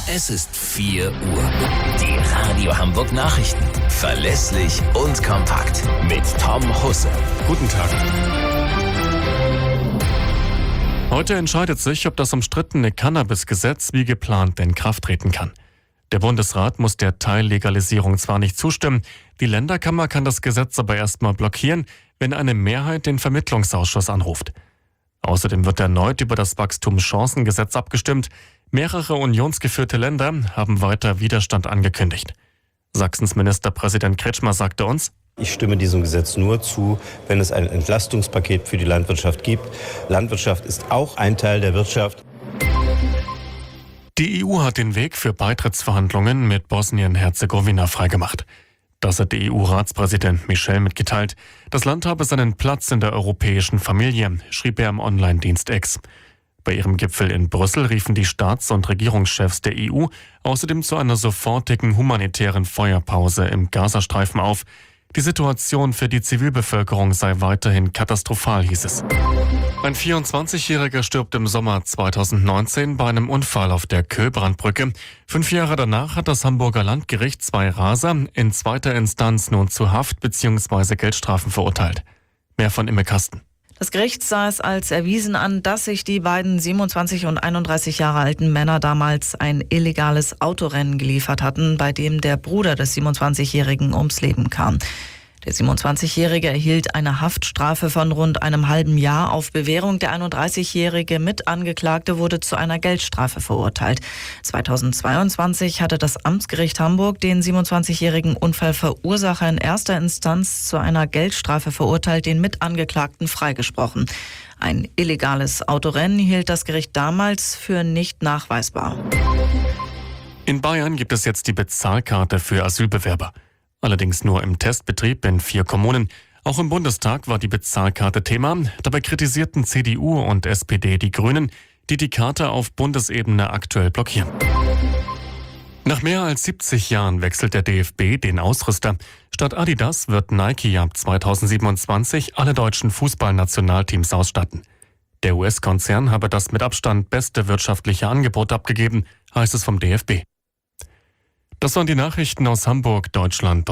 Es ist 4 Uhr. Die Radio Hamburg Nachrichten. Verlässlich und kompakt. Mit Tom Husse. Guten Tag. Heute entscheidet sich, ob das umstrittene Cannabis-Gesetz wie geplant in Kraft treten kann. Der Bundesrat muss der Teillegalisierung zwar nicht zustimmen, die Länderkammer kann das Gesetz aber erstmal blockieren, wenn eine Mehrheit den Vermittlungsausschuss anruft. Außerdem wird erneut über das Wachstumschancengesetz abgestimmt. Mehrere unionsgeführte Länder haben weiter Widerstand angekündigt. Sachsens Ministerpräsident Kretschmer sagte uns: Ich stimme diesem Gesetz nur zu, wenn es ein Entlastungspaket für die Landwirtschaft gibt. Landwirtschaft ist auch ein Teil der Wirtschaft. Die EU hat den Weg für Beitrittsverhandlungen mit Bosnien-Herzegowina freigemacht. Das hat der EU-Ratspräsident Michel mitgeteilt. Das Land habe seinen Platz in der europäischen Familie, schrieb er im Online-Dienst X. Bei ihrem Gipfel in Brüssel riefen die Staats- und Regierungschefs der EU außerdem zu einer sofortigen humanitären Feuerpause im Gazastreifen auf. Die Situation für die Zivilbevölkerung sei weiterhin katastrophal, hieß es. Ein 24-Jähriger stirbt im Sommer 2019 bei einem Unfall auf der Köhlbrandbrücke. 5 Jahre danach hat das Hamburger Landgericht 2 Raser in zweiter Instanz nun zu Haft bzw. Geldstrafen verurteilt. Mehr von Imme Kasten. Das Gericht sah es als erwiesen an, dass sich die beiden 27 und 31 Jahre alten Männer damals ein illegales Autorennen geliefert hatten, bei dem der Bruder des 27-Jährigen ums Leben kam. Der 27-Jährige erhielt eine Haftstrafe von rund einem halben Jahr auf Bewährung. Der 31-jährige Mitangeklagte wurde zu einer Geldstrafe verurteilt. 2022 hatte das Amtsgericht Hamburg den 27-jährigen Unfallverursacher in erster Instanz zu einer Geldstrafe verurteilt, den Mitangeklagten freigesprochen. Ein illegales Autorennen hielt das Gericht damals für nicht nachweisbar. In Bayern gibt es jetzt die Bezahlkarte für Asylbewerber. Allerdings nur im Testbetrieb in 4 Kommunen. Auch im Bundestag war die Bezahlkarte Thema. Dabei kritisierten CDU und SPD die Grünen, die die Karte auf Bundesebene aktuell blockieren. Nach mehr als 70 Jahren wechselt der DFB den Ausrüster. Statt Adidas wird Nike ab 2027 alle deutschen Fußballnationalteams ausstatten. Der US-Konzern habe das mit Abstand beste wirtschaftliche Angebot abgegeben, heißt es vom DFB. Das waren die Nachrichten aus Hamburg, Deutschland